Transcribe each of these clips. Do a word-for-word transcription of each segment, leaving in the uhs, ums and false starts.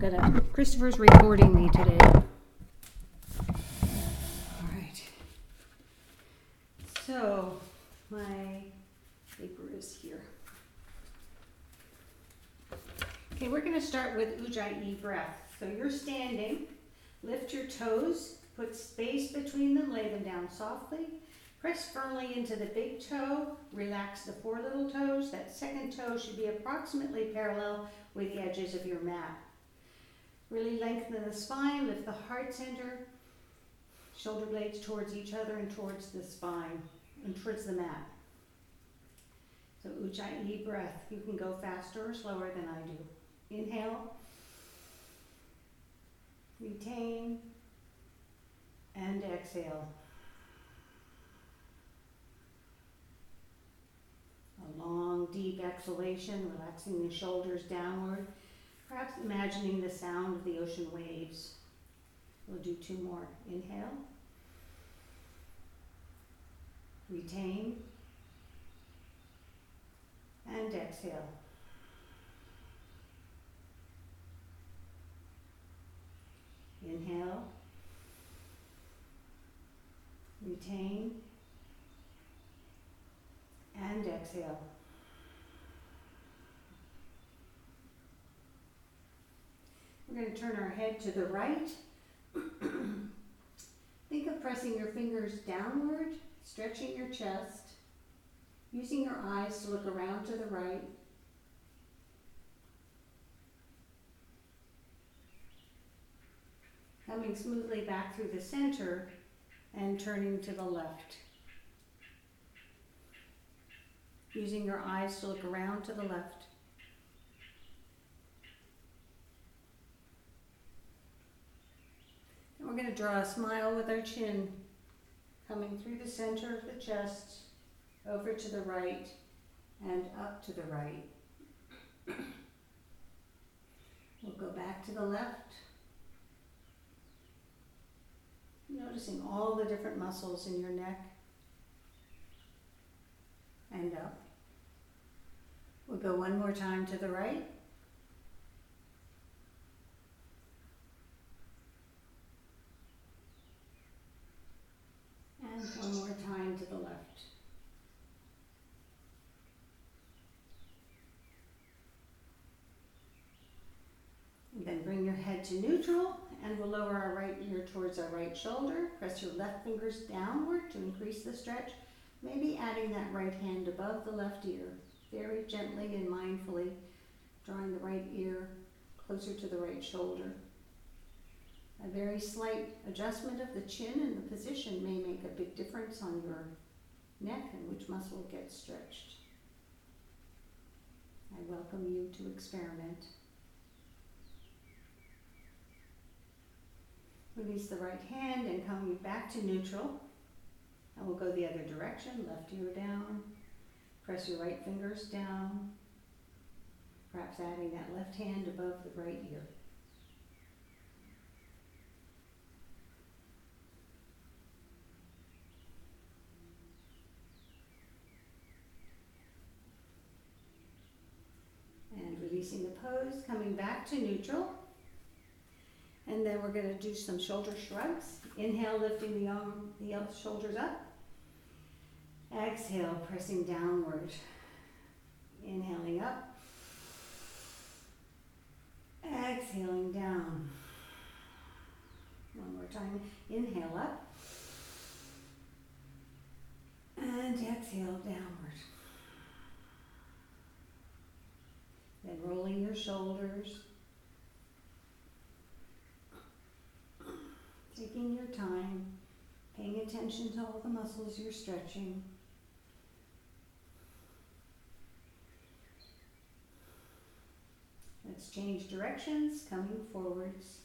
gonna, Christopher's recording me today. All right. So, my paper is here. Okay, we're gonna start with Ujjayi breath. So you're standing, lift your toes, put space between them, lay them down softly. Press firmly into the big toe, relax the four little toes. That second toe should be approximately parallel with the edges of your mat. Really lengthen the spine, lift the heart center, shoulder blades towards each other and towards the spine and towards the mat. So Ujjayi breath. You can go faster or slower than I do. Inhale, retain, and exhale. A long, deep exhalation, relaxing the shoulders downward, perhaps imagining the sound of the ocean waves. We'll do two more. Inhale, retain, and exhale. Inhale, retain, and exhale. We're going to turn our head to the right. Think of pressing your fingers downward, stretching your chest, using your eyes to look around to the right. Coming smoothly back through the center and turning to the left. Using your eyes to look around to the left. And we're going to draw a smile with our chin, coming through the center of the chest, over to the right, and up to the right. We'll go back to the left, noticing all the different muscles in your neck, and up. We'll go one more time to the right. And one more time to the left. And then bring your head to neutral, and we'll lower our right ear towards our right shoulder. Press your left fingers downward to increase the stretch, maybe adding that right hand above the left ear. Very gently and mindfully drawing the right ear closer to the right shoulder. A very slight adjustment of the chin and the position may make a big difference on your neck and which muscle gets stretched. I welcome you to experiment. Release the right hand and coming back to neutral. And we'll go the other direction, left ear down. Press your right fingers down, perhaps adding that left hand above the right ear. And releasing the pose, coming back to neutral. And then we're going to do some shoulder shrugs. Inhale, lifting the arm, the shoulders up. Exhale, pressing downward. Inhaling up. Exhaling down. One more time. Inhale up. And exhale downward. Then rolling your shoulders. Taking your time, paying attention to all the muscles you're stretching. Let's change directions, coming forwards.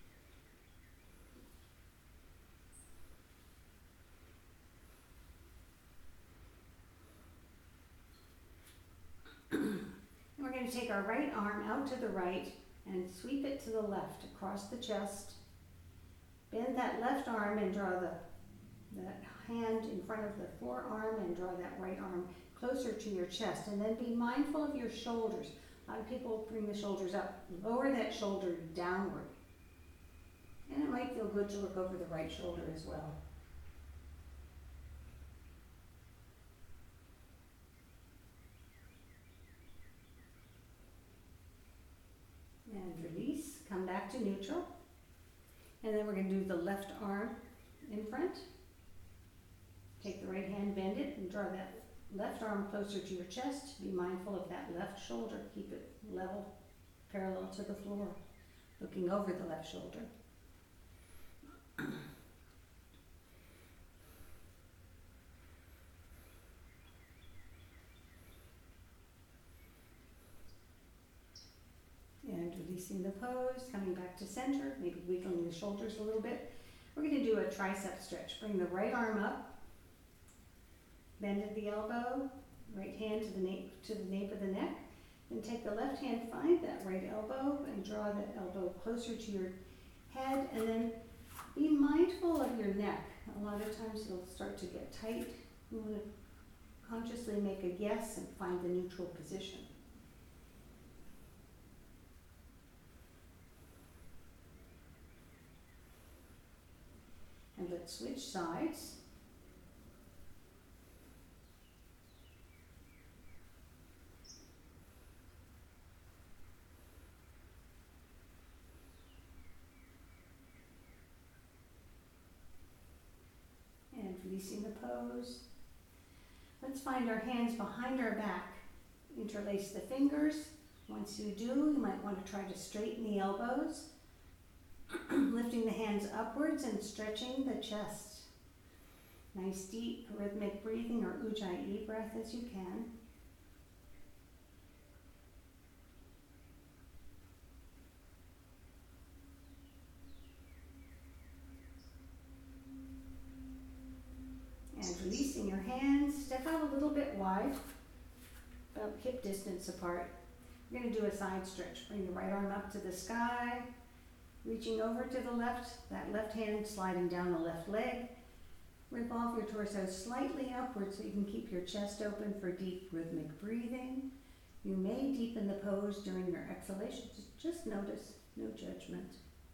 We're going to take our right arm out to the right and sweep it to the left across the chest. Bend that left arm and draw the that hand in front of the forearm and draw that right arm closer to your chest. And then be mindful of your shoulders. A lot of people bring the shoulders up. Lower that shoulder downward. And it might feel good to look over the right shoulder as well. And release, come back to neutral. And then we're going to do the left arm in front. Take the right hand, bend it, and draw that left arm closer to your chest. Be mindful of that left shoulder. Keep it level, parallel to the floor, looking over the left shoulder. And releasing the pose, coming back to center, maybe wiggling the shoulders a little bit. We're going to do a tricep stretch. Bring the right arm up, bend at the elbow, right hand to the nape, to the nape of the neck, and take the left hand, find that right elbow, and draw that elbow closer to your head, and then be mindful of your neck. A lot of times it'll start to get tight. You want to consciously make a guess and find the neutral position. And let's switch sides. And releasing the pose. Let's find our hands behind our back. Interlace the fingers. Once you do, you might want to try to straighten the elbows. Lifting the hands upwards and stretching the chest. Nice deep rhythmic breathing or Ujjayi breath as you can. And releasing your hands, step out a little bit wide, about hip distance apart. We're going to do a side stretch. Bring the right arm up to the sky. Reaching over to the left, that left hand sliding down the left leg. Revolve your torso slightly upward so you can keep your chest open for deep rhythmic breathing. You may deepen the pose during your exhalations. Just notice, no judgment.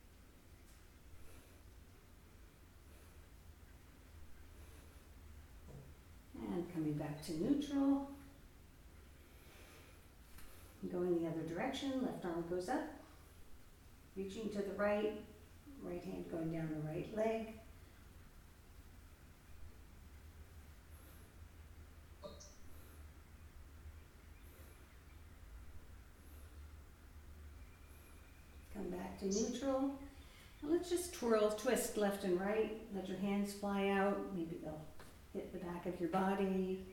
And coming back to neutral. Going the other direction, left arm goes up. Reaching to the right, right hand going down the right leg. Come back to neutral. And let's just twirl, twist left and right. Let your hands fly out. Maybe they'll hit the back of your body.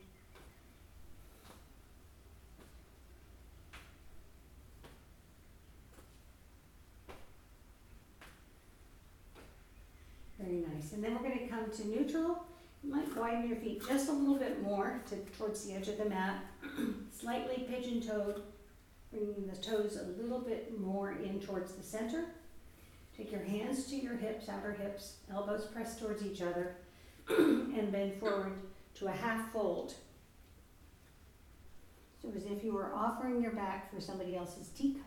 Very nice. And then we're going to come to neutral. You might widen your feet just a little bit more to, towards the edge of the mat. Slightly pigeon-toed, bringing the toes a little bit more in towards the center. Take your hands to your hips, outer hips, elbows pressed towards each other, and bend forward to a half fold. So as if you were offering your back for somebody else's teacup.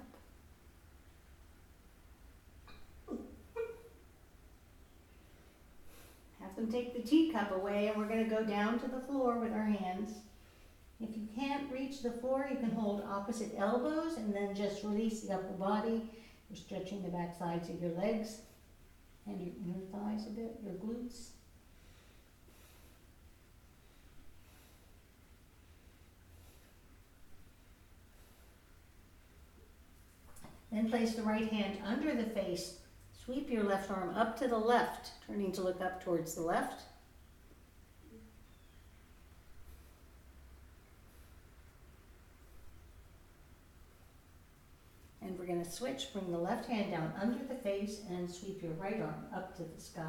Have them take the teacup away, and we're going to go down to the floor with our hands. If you can't reach the floor, you can hold opposite elbows and then just release the upper body. You're stretching the back sides of your legs and your, your thighs a bit, your glutes. Then place the right hand under the face. Sweep your left arm up to the left, turning to look up towards the left. And we're going to switch, bring the left hand down under the face and sweep your right arm up to the sky.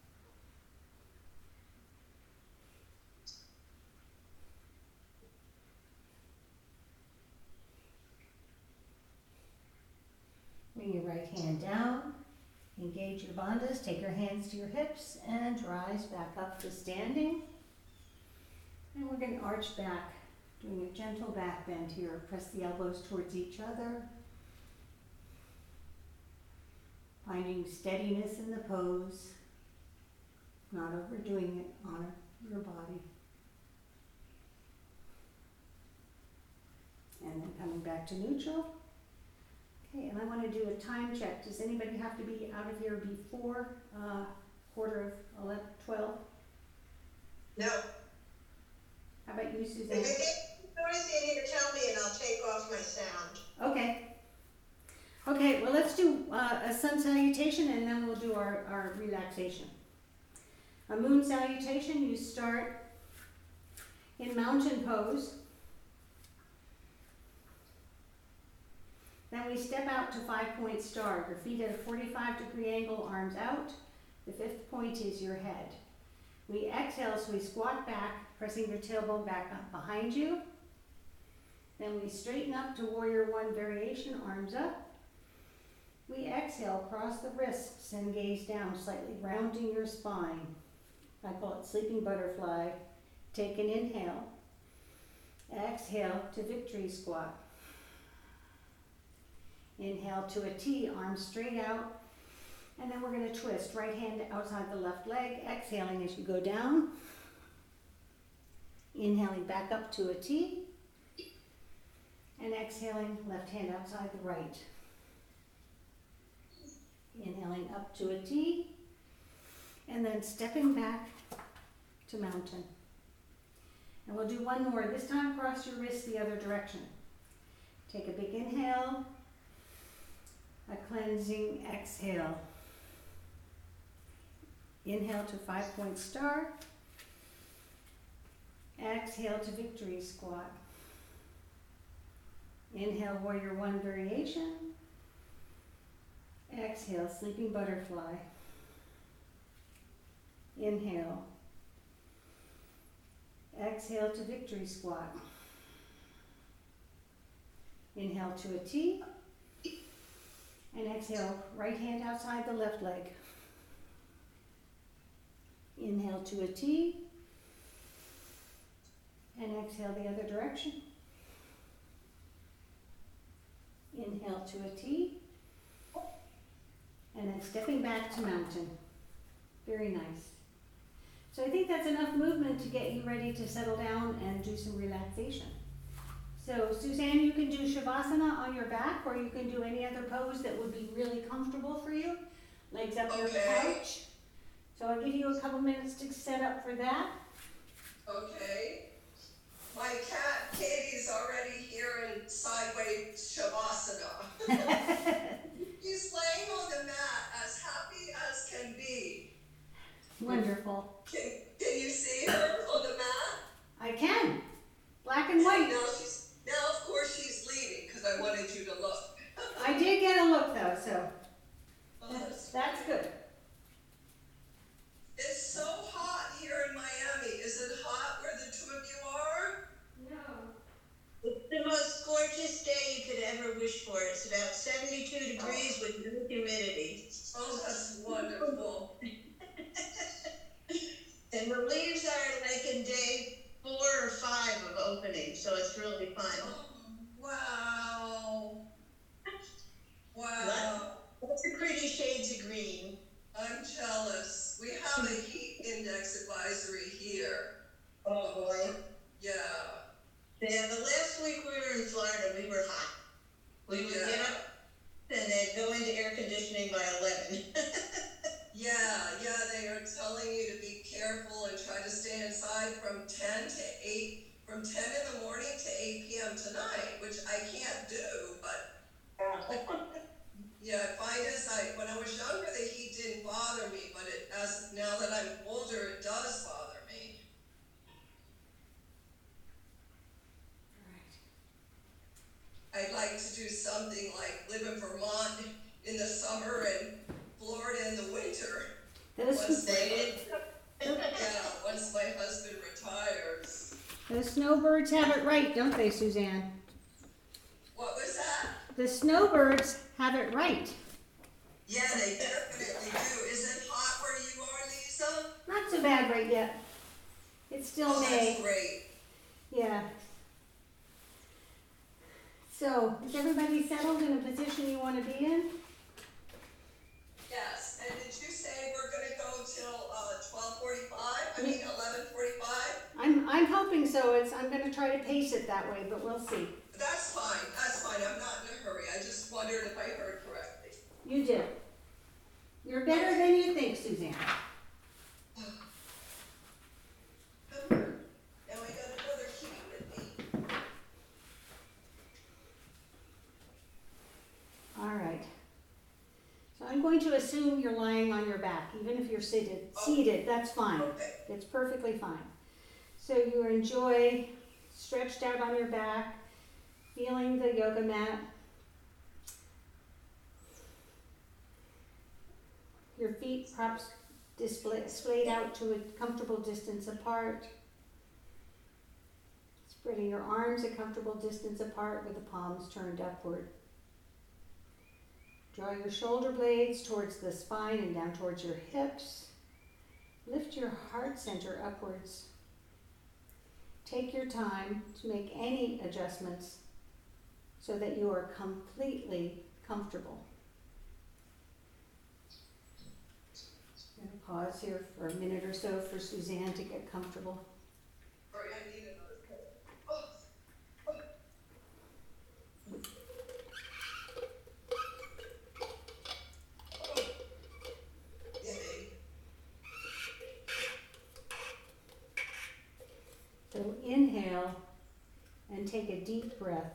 Bring your right hand down. Engage your bandhas, take your hands to your hips, and rise back up to standing. And we're going to arch back Doing a gentle back bend here. Press the elbows towards each other. Finding steadiness in the pose. Not overdoing it. Honor your body. And then coming back to neutral. Okay, and I want to do a time check. Does anybody have to be out of here before uh, quarter of eleven, twelve? No. How about you, Suzanne? If you do anything here, tell me and I'll take off my sound. Okay. Okay, well, let's do uh, a sun salutation and then we'll do our, our relaxation. A moon salutation, you start in mountain pose. Then we step out to five-point star. Your feet at a forty-five degree angle, arms out. The fifth point is your head. We exhale, so we squat back, pressing your tailbone back up behind you. Then we straighten up to warrior one variation, arms up. We exhale, cross the wrists and gaze down, slightly rounding your spine. I call it sleeping butterfly. Take an inhale. Exhale to victory squat. Inhale to a T, arms straight out. And then we're going to twist, right hand outside the left leg, exhaling as you go down. Inhaling back up to a T. And exhaling, left hand outside the right. Inhaling up to a T. And then stepping back to mountain. And we'll do one more. This time cross your wrists the other direction. Take a big inhale. A cleansing exhale. Inhale to five-point star. Exhale to victory squat. Inhale, warrior one variation. Exhale, sleeping butterfly. Inhale. Exhale to victory squat. Inhale to a T. And exhale, right hand outside the left leg. Inhale to a T. And exhale the other direction. Inhale to a T. And then stepping back to mountain. Very nice. So I think that's enough movement to get you ready to settle down and do some relaxation. So Suzanne, you can do Shavasana on your back, or you can do any other pose that would be really comfortable for you. Legs up your Okay. couch. So I'll give you a couple minutes to set up for that. Okay. My cat Katie's already here in sideways Shavasana. She's laying on the mat as happy as can be. Wonderful. Can, can you see her on the mat? I can. Black and white. Now she's now of course she's leaving because I wanted you to look. I did get a look though, so Oh, that's, that's good. It's so hot here in Miami. Is it hot where the two of you are? No. It's the most gorgeous day you could ever wish for. It's about seventy-two degrees with no humidity. Oh, that's wonderful. And the leaves are like in day four or five of opening, so it's really fun. Oh, wow. Wow. Lots of pretty shades of green. I'm jealous. We have a heat index advisory here. Oh boy. Yeah. Yeah, the last week we were in Florida, we were hot. We would Yeah. get up and then go into air conditioning by eleven. Yeah, yeah, they are telling you to be careful and try to stay inside from ten to eight, from ten in the morning to eight p m tonight, which I can't do, but yeah, I find as I, when I was younger, the heat didn't bother me, but it, as, now that I'm older, it does bother me. I'd like to do something like live in Vermont in the summer and Florida in the winter. Those, Once my, yeah, once my husband retires. those snowbirds have it right, don't they, Suzanne? What was that? The snowbirds have it right. Yeah, they definitely do. Is it hot where you are, Lisa? Not so bad right yet. It's still Oh, May. that's great. Yeah. So, is everybody settled in a position you want to be in? Yes, and did you say we're gonna go till, uh, twelve forty-five, I mean, eleven forty-five? I'm, I'm hoping so. It's, I'm gonna try to pace it that way, but we'll see. That's fine, that's fine, I'm not in a hurry, I just wondered if I heard correctly. You did. You're better than you think, Suzanne. Now I got another key with me. All right. So I'm going to assume you're lying on your back, even if you're seated. Seated, that's fine. Okay. It's perfectly fine. So you enjoy stretched out on your back, feeling the yoga mat. Your feet perhaps display, splayed out to a comfortable distance apart. Spreading your arms a comfortable distance apart with the palms turned upward. Draw your shoulder blades towards the spine and down towards your hips. Lift your heart center upwards. Take your time to make any adjustments so that you are completely comfortable. I'm going to pause here for a minute or so for Suzanne to get comfortable. Sorry, I need another pillow. Oh, oh. Oh. Yay. So inhale and take a deep breath.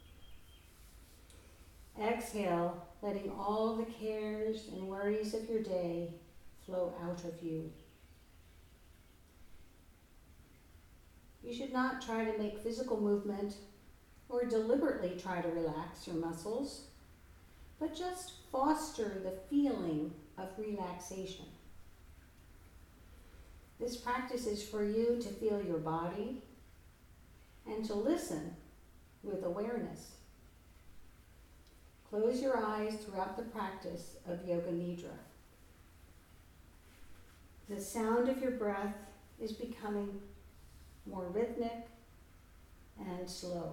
Exhale, letting all the cares and worries of your day flow out of you. You should not try to make physical movement or deliberately try to relax your muscles, but just foster the feeling of relaxation. This practice is for you to feel your body and to listen with awareness. Close your eyes throughout the practice of Yoga Nidra. The sound of your breath is becoming more rhythmic and slow.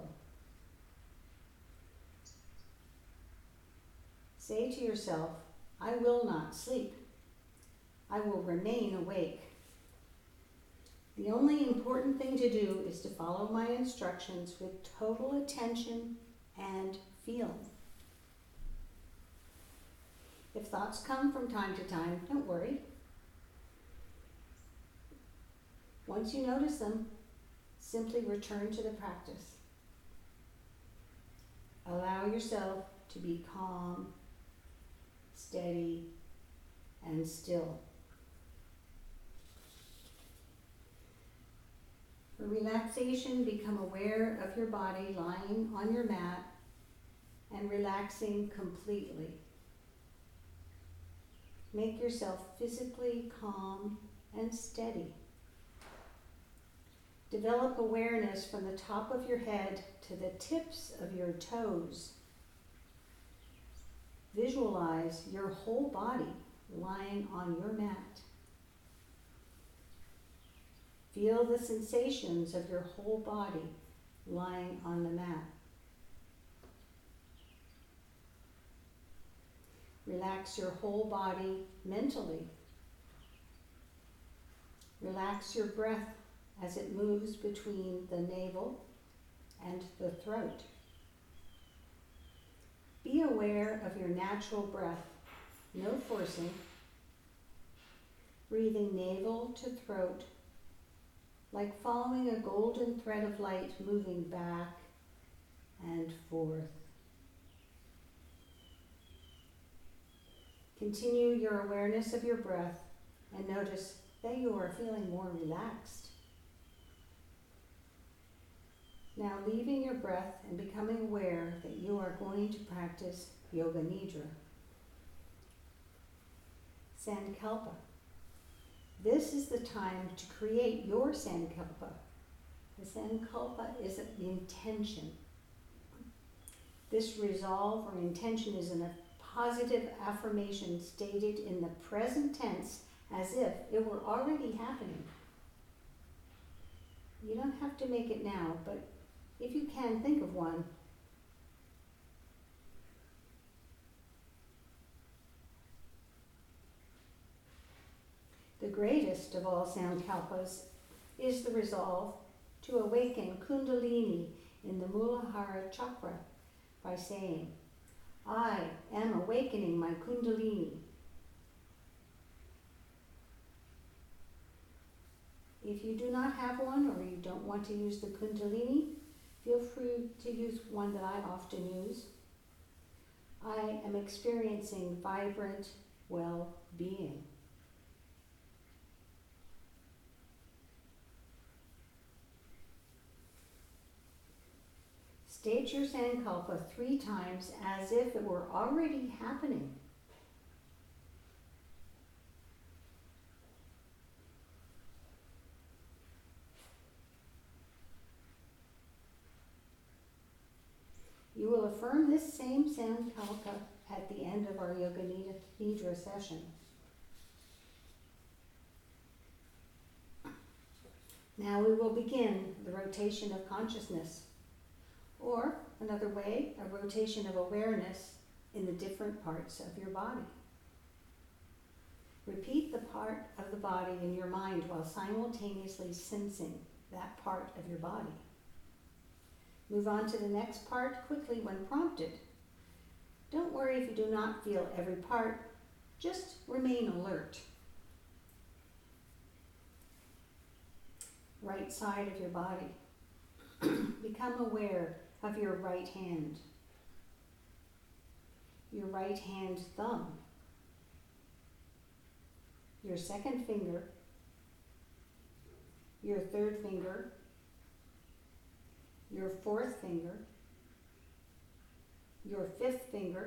Say to yourself, I will not sleep. I will remain awake. The only important thing to do is to follow my instructions with total attention and feeling. If thoughts come from time to time, don't worry. Once you notice them, simply return to the practice. Allow yourself to be calm, steady, and still. For relaxation, become aware of your body lying on your mat and relaxing completely. Make yourself physically calm and steady. Develop awareness from the top of your head to the tips of your toes. Visualize your whole body lying on your mat. Feel the sensations of your whole body lying on the mat. Relax your whole body mentally. Relax your breath as it moves between the navel and the throat. Be aware of your natural breath, no forcing. Breathing navel to throat, like following a golden thread of light moving back and forth. Continue your awareness of your breath and notice that you are feeling more relaxed. Now leaving your breath and becoming aware that you are going to practice Yoga Nidra. Sankalpa. This is the time to create your Sankalpa. The Sankalpa is the intention. This resolve or intention is a positive affirmation stated in the present tense as if it were already happening. You don't have to make it now, but if you can, think of one The greatest of all Sankalpas is the resolve to awaken Kundalini in the Muladhara chakra by saying, I am awakening my Kundalini. If you do not have one or you don't want to use the Kundalini, feel free to use one that I often use. I am experiencing vibrant well-being. State your Sankalpa three times as if it were already happening. You will affirm this same Sankalpa at the end of our Yoga Nidra session. Now we will begin the rotation of consciousness, or another way, a rotation of awareness in the different parts of your body. Repeat the part of the body in your mind while simultaneously sensing that part of your body. Move on to the next part quickly when prompted. Don't worry if you do not feel every part, just remain alert. Right side of your body. Become aware of your right hand, your right hand thumb, your second finger, your third finger, your fourth finger, your fifth finger,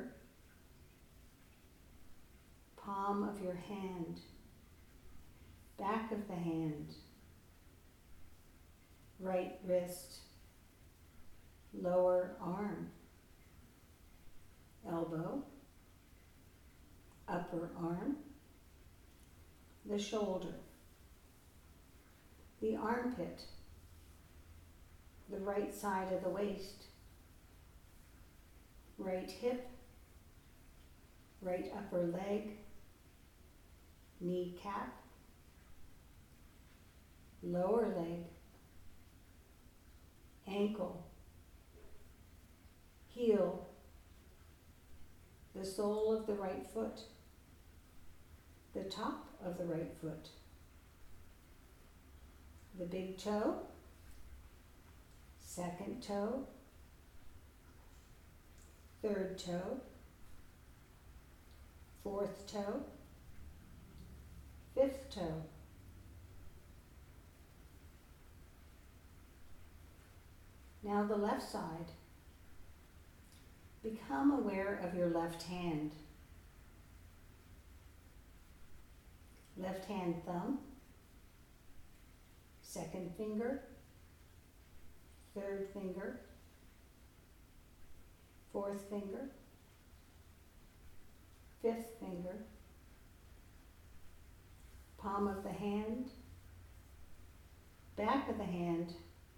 palm of your hand, back of the hand, right wrist, lower arm, elbow, upper arm, the shoulder, the armpit, the right side of the waist, right hip, right upper leg, kneecap, lower leg, ankle, heel, the sole of the right foot, the top of the right foot, the big toe, second toe, third toe, fourth toe, fifth toe, now the left side. Become aware of your left hand. Left hand thumb, second finger, third finger, fourth finger, fifth finger, palm of the hand, back of the hand,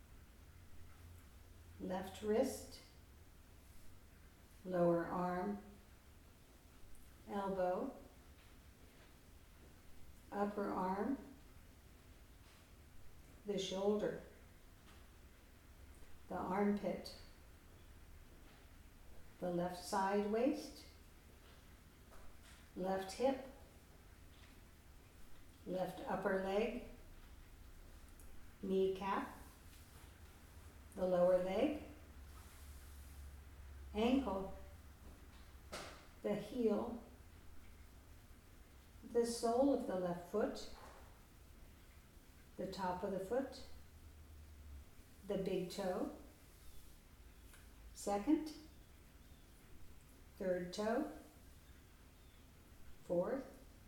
left wrist, lower arm, elbow, upper arm, the shoulder, the armpit, the left side waist, left hip, left upper leg, kneecap, the lower leg, ankle, the heel, the sole of the left foot, the top of the foot, the big toe, second, third toe, fourth,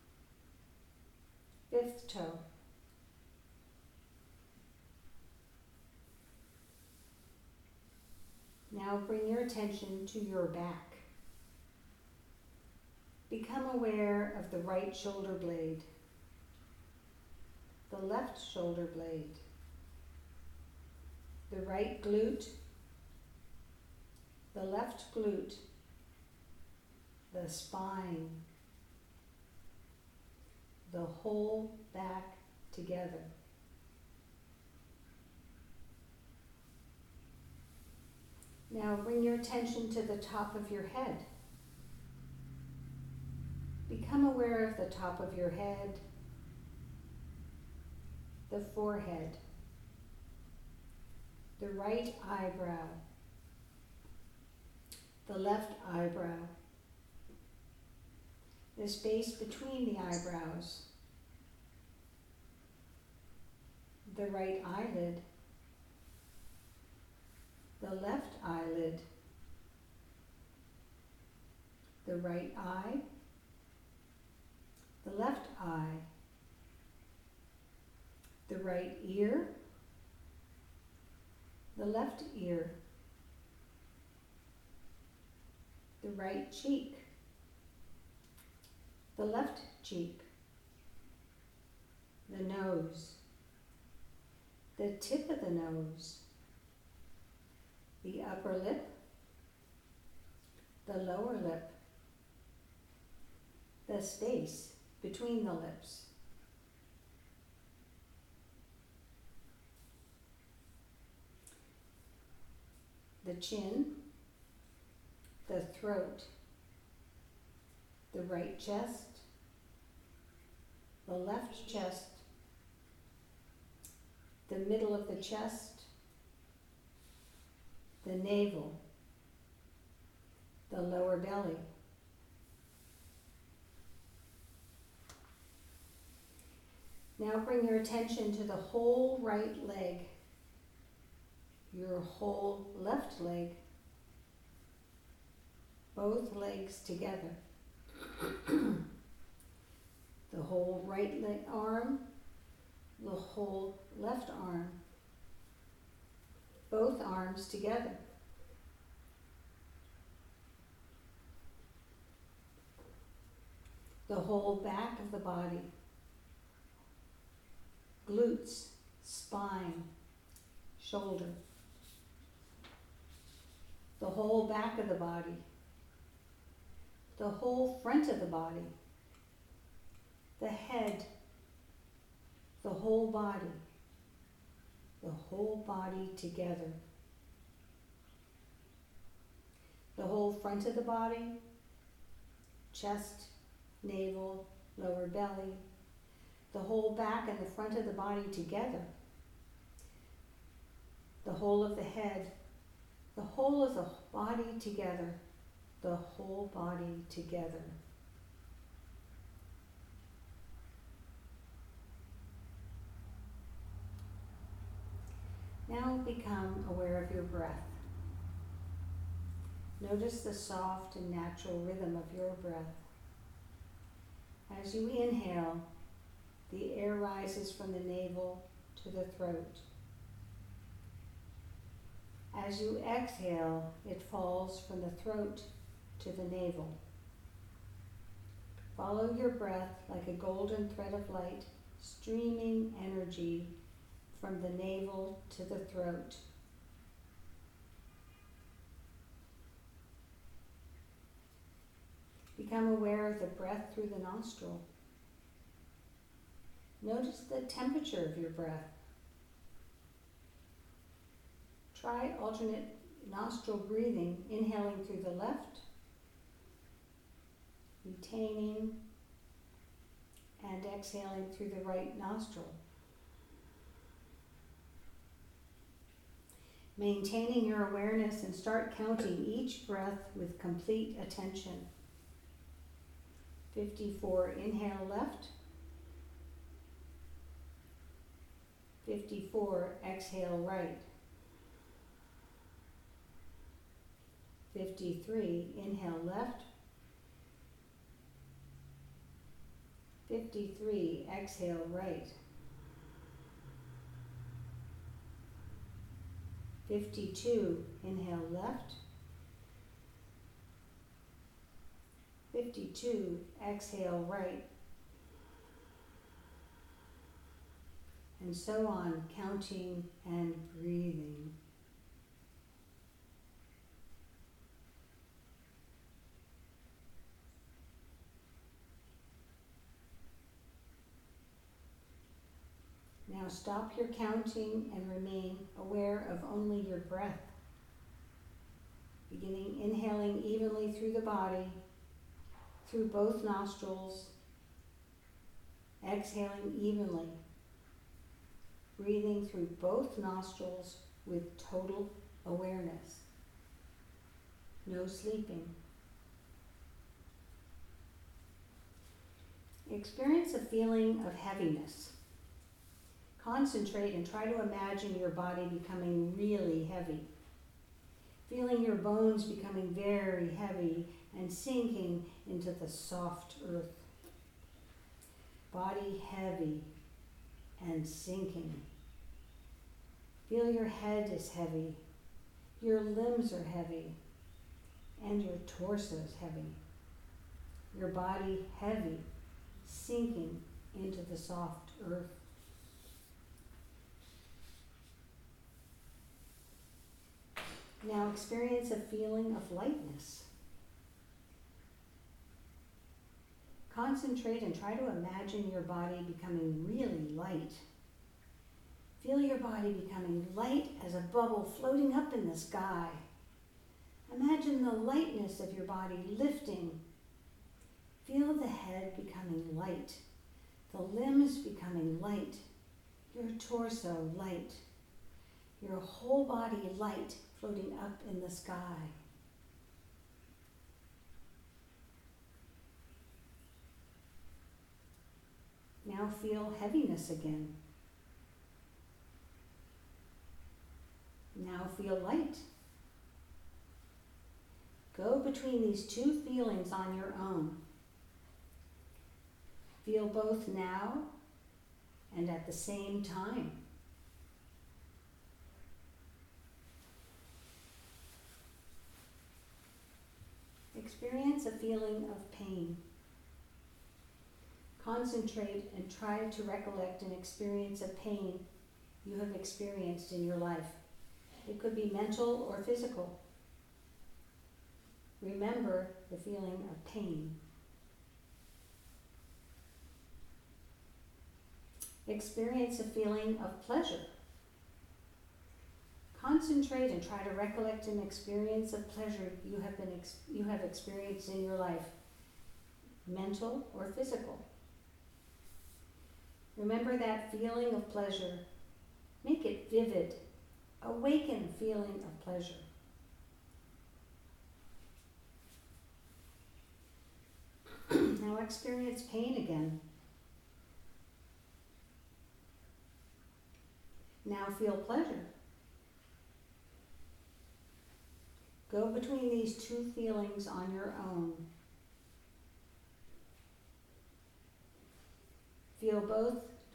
fifth toe. Now bring your attention to your back. Become aware of the right shoulder blade, the left shoulder blade, the right glute, the left glute, the spine, the whole back together. Now bring your attention to the top of your head. Become aware of the top of your head, the forehead, the right eyebrow, the left eyebrow, the space between the eyebrows, the right eyelid, the left eyelid, the right eye, the left eye, the right ear, the left ear, the right cheek, the left cheek, the nose, the tip of the nose, the upper lip, the lower lip, the space between the lips, the chin, the throat, the right chest, the left chest, the middle of the chest, the navel, the lower belly, now bring your attention to the whole right leg, your whole left leg, both legs together, the whole right leg arm, the whole left arm, both arms together, the whole back of the body, glutes, spine, shoulder, the whole back of the body, the whole front of the body, the head, the whole body, the whole body together, the whole front of the body, chest, navel, lower belly, the whole back and the front of the body together, the whole of the head, the whole of the body together, the whole body together. Now become aware of your breath. Notice the soft and natural rhythm of your breath. As you inhale, the air rises from the navel to the throat. As you exhale, it falls from the throat to the navel. Follow your breath like a golden thread of light, streaming energy from the navel to the throat. Become aware of the breath through the nostril. Notice the temperature of your breath. Try alternate nostril breathing, inhaling through the left, retaining, and exhaling through the right nostril. Maintaining your awareness and start counting each breath with complete attention. fifty-four, inhale left. fifty-four, exhale right. fifty-three, inhale left. fifty-three, exhale right. fifty-two, inhale left. fifty-two, exhale right. And so on, counting and breathing. stop your counting and remain aware of only your breath. Beginning inhaling evenly through the body, through both nostrils, exhaling evenly, breathing through both nostrils with total awareness. No sleeping. Experience a feeling of heaviness. Concentrate and try to imagine your body becoming really heavy. Feeling your bones becoming very heavy and sinking into the soft earth. Body heavy and sinking. Feel your head is heavy, your limbs are heavy, and your torso is heavy. Your body heavy, sinking into the soft earth. Now experience a feeling of lightness. Concentrate and try to imagine your body becoming really light. Feel your body becoming light as a bubble floating up in the sky. Imagine the lightness of your body lifting. Feel the head becoming light, the limbs becoming light, your torso light, your whole body light floating up in the sky. Now feel heaviness again. Now feel light. Go between these two feelings on your own. Feel both now and at the same time. Experience a feeling of pain. Concentrate and try to recollect an experience of pain you have experienced in your life. It could be mental or physical. Remember the feeling of pain. Experience a feeling of pleasure. Concentrate and try to recollect an experience of pleasure you have been ex- you have experienced in your life, mental or physical. Remember that feeling of pleasure. Make it vivid. Awaken feeling of pleasure. Now experience pain again. Now feel pleasure. Go between these two feelings on your own. Feel both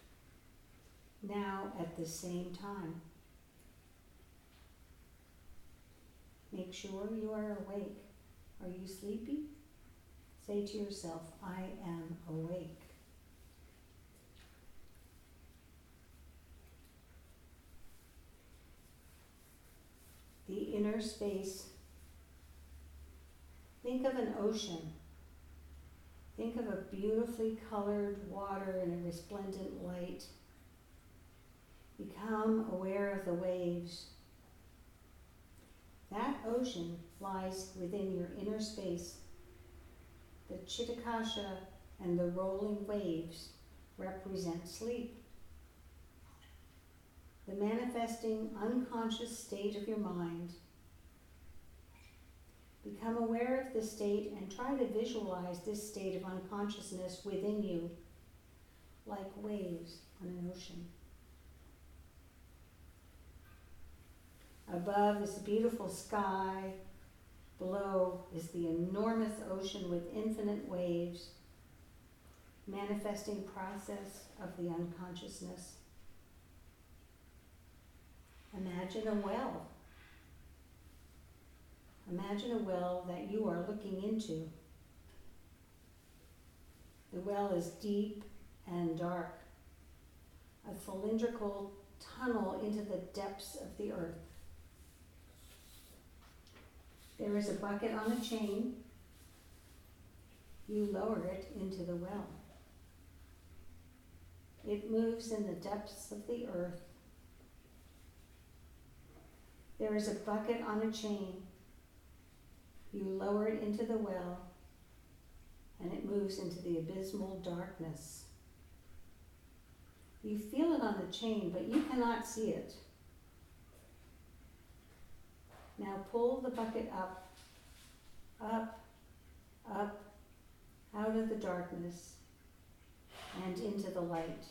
now at the same time. Make sure you are awake. Are you sleepy? Say to yourself, I am awake. The inner space. Think of an ocean. Think of a beautifully colored water in a resplendent light. Become aware of the waves. That ocean lies within your inner space. The Chitakasha and the rolling waves represent sleep. The manifesting unconscious state of your mind. Become aware of this state and try to visualize this state of unconsciousness within you, like waves on an ocean. Above is the beautiful sky. Below is the enormous ocean with infinite waves, manifesting process of the unconsciousness. Imagine a well. Imagine a well that you are looking into. The well is deep and dark, a cylindrical tunnel into the depths of the earth. There is a bucket on a chain. You lower it into the well. It moves in the depths of the earth. There is a bucket on a chain. You lower it into the well, and it moves into the abysmal darkness. You feel it on the chain, but you cannot see it. Now pull the bucket up, up, up, out of the darkness and into the light.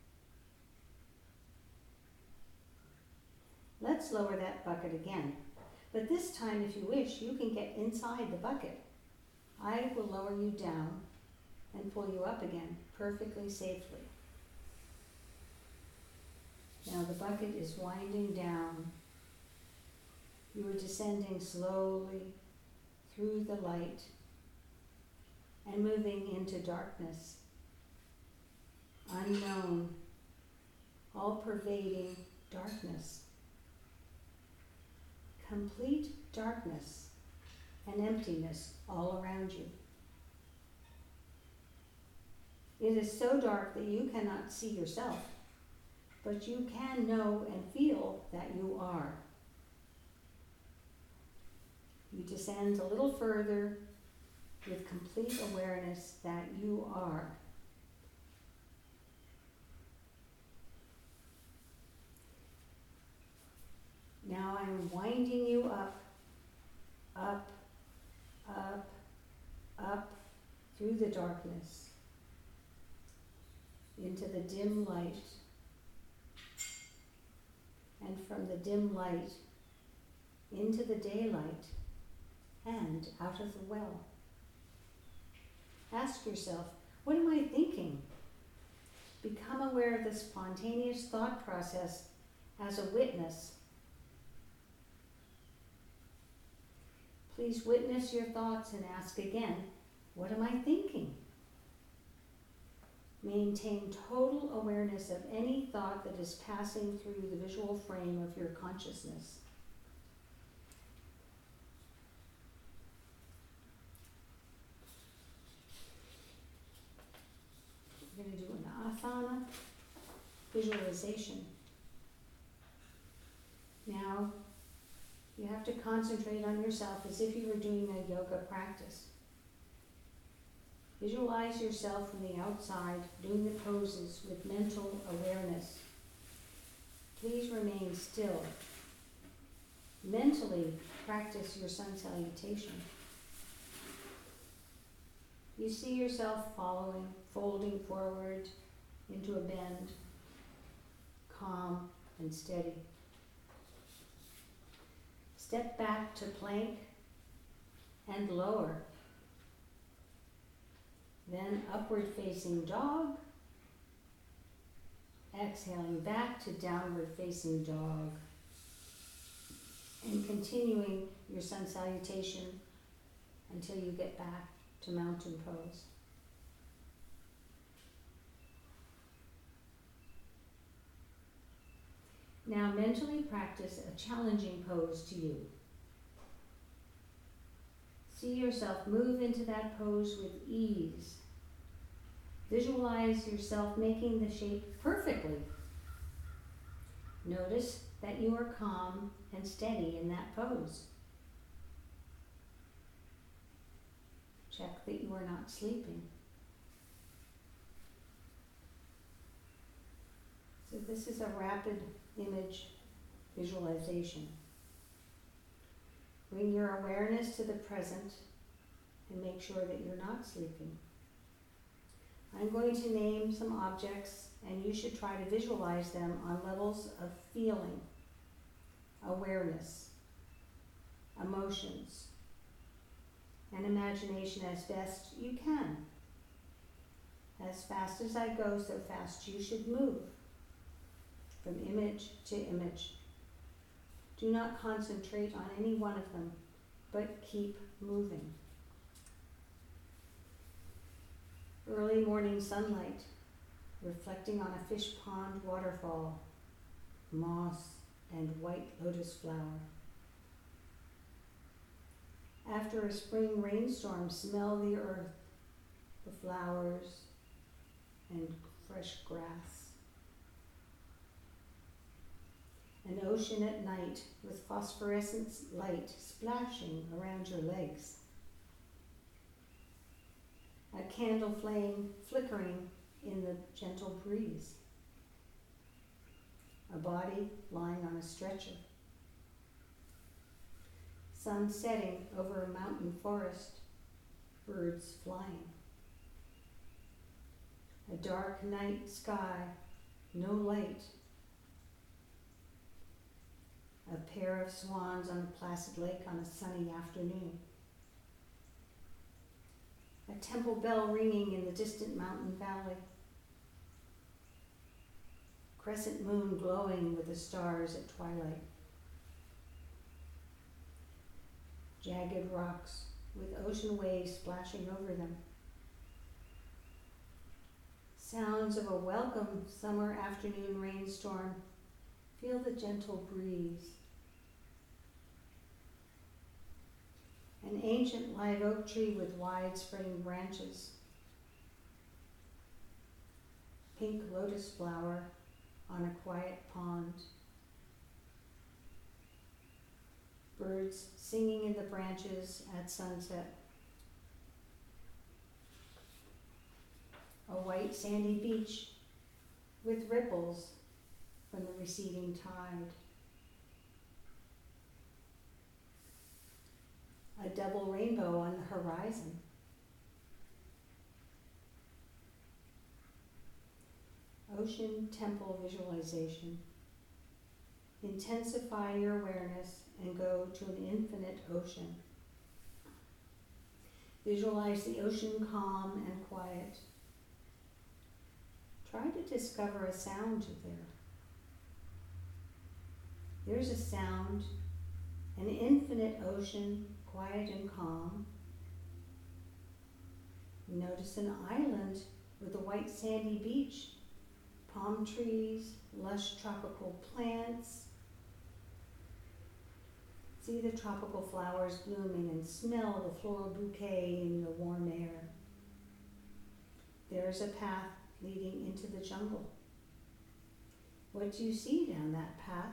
Let's lower that bucket again. But this time, if you wish, you can get inside the bucket. I will lower you down and pull you up again, perfectly safely. Now the bucket is winding down. You are descending slowly through the light and moving into darkness, unknown, all-pervading darkness. Complete darkness and emptiness all around you. It is so dark that you cannot see yourself, but you can know and feel that you are. You descend a little further with complete awareness that you are. Now I'm winding you up, up, up, up through the darkness into the dim light, and from the dim light into the daylight and out of the well. Ask yourself, what am I thinking? Become aware of the spontaneous thought process as a witness. Please witness your thoughts and ask again, what am I thinking? Maintain total awareness of any thought that is passing through the visual frame of your consciousness. We're going to do an asana visualization. Now, you have to concentrate on yourself as if you were doing a yoga practice. Visualize yourself from the outside doing the poses with mental awareness. Please remain still. Mentally practice your sun salutation. You see yourself following, folding forward into a bend, calm and steady. Step back to plank and lower. Then upward facing dog. Exhaling back to downward facing dog. And continuing your sun salutation until you get back to mountain pose. Now mentally practice a challenging pose to you. See yourself move into that pose with ease. Visualize yourself making the shape perfectly. Notice that you are calm and steady in that pose. Check that you are not sleeping. So this is a rapid image visualization. Bring your awareness to the present and make sure that you're not sleeping. I'm going to name some objects and you should try to visualize them on levels of feeling, awareness, emotions, and imagination as best you can. As fast as I go, so fast you should move from image to image. Do not concentrate on any one of them, but keep moving. Early morning sunlight, reflecting on a fish pond waterfall, moss and white lotus flower. After a spring rainstorm, smell the earth, the flowers, and fresh grass. An ocean at night with phosphorescent light splashing around your legs. A candle flame flickering in the gentle breeze. A body lying on a stretcher. Sun setting over a mountain forest. Birds flying. A dark night sky, no light. A pair of swans on a placid lake on a sunny afternoon. A temple bell ringing in the distant mountain valley. Crescent moon glowing with the stars at twilight. Jagged rocks with ocean waves splashing over them. Sounds of a welcome summer afternoon rainstorm. Feel the gentle breeze. An ancient live oak tree with wide spreading branches. Pink lotus flower on a quiet pond. Birds singing in the branches at sunset. A white sandy beach with ripples from the receding tide. A double rainbow on the horizon. Ocean temple visualization. Intensify your awareness and go to an infinite ocean. Visualize the ocean calm and quiet. Try to discover a sound there. There's a sound, an infinite ocean, quiet and calm. Notice an island with a white sandy beach, palm trees, lush tropical plants. See the tropical flowers blooming and smell the floral bouquet in the warm air. There's a path leading into the jungle. What do you see down that path?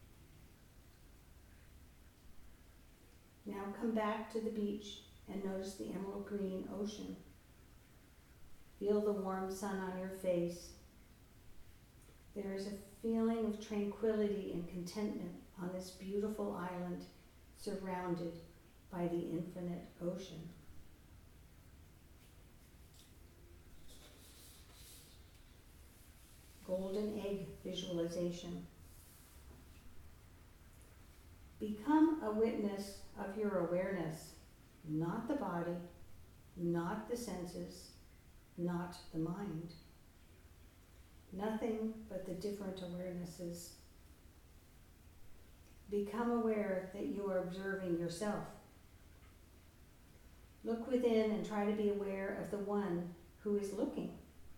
Now come back to the beach and notice the emerald green ocean. Feel the warm sun on your face. There is a feeling of tranquility and contentment on this beautiful island surrounded by the infinite ocean. Golden egg visualization. Become a witness of your awareness, not the body, not the senses, not the mind. Nothing but the different awarenesses. Become aware that you are observing yourself. Look within and try to be aware of the one who is looking.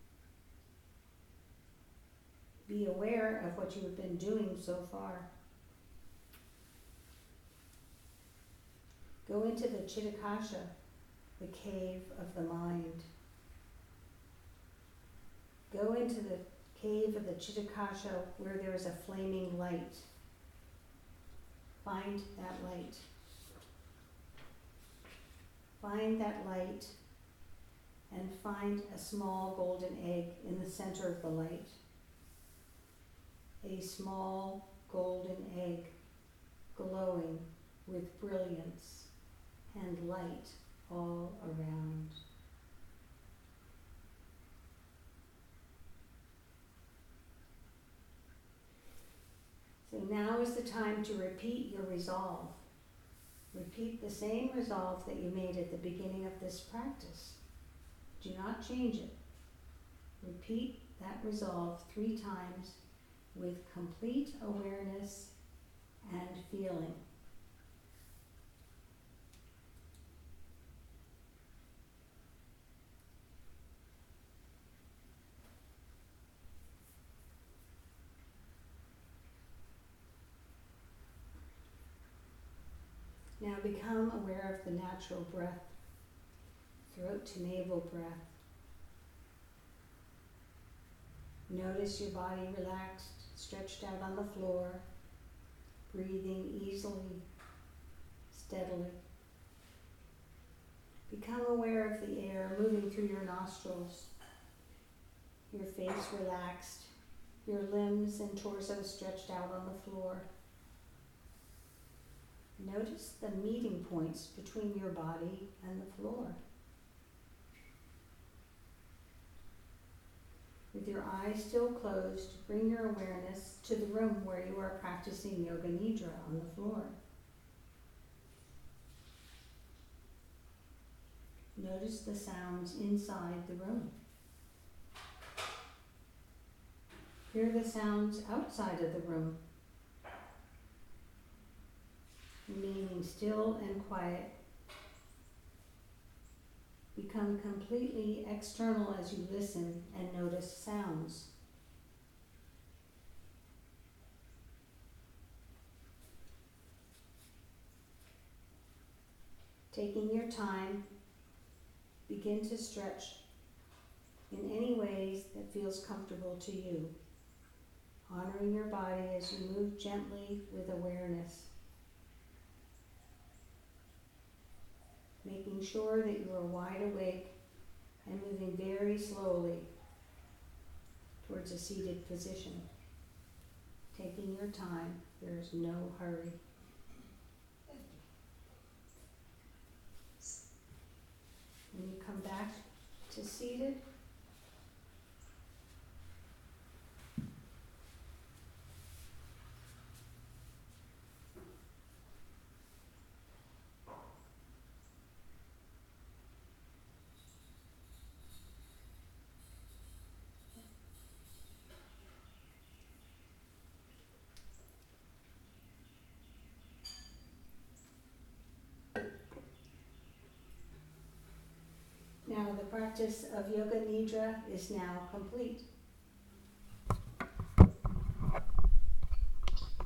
Be aware of what you have been doing so far. Go into the Chitakasha, the cave of the mind. Go into the cave of the Chitakasha where there is a flaming light. Find that light. Find that light and find a small golden egg in the center of the light. A small golden egg glowing with brilliance and light all around. So now is the time to repeat your resolve. Repeat the same resolve that you made at the beginning of this practice. Do not change it. Repeat that resolve three times with complete awareness and feeling. Now become aware of the natural breath, throat to navel breath. Notice your body relaxed, stretched out on the floor, breathing easily, steadily. Become aware of the air moving through your nostrils, your face relaxed, your limbs and torso stretched out on the floor. Notice the meeting points between your body and the floor. With your eyes still closed, bring your awareness to the room where you are practicing Yoga Nidra on the floor. Notice the sounds inside the room. Hear the sounds outside of the room. Remaining still and quiet. Become completely external as you listen and notice sounds. Taking your time, begin to stretch in any ways that feels comfortable to you, honoring your body as you move gently with awareness. Making sure that you are wide awake and moving very slowly towards a seated position. Taking your time, there is no hurry. When you come back to seated, now the practice of Yoga Nidra is now complete.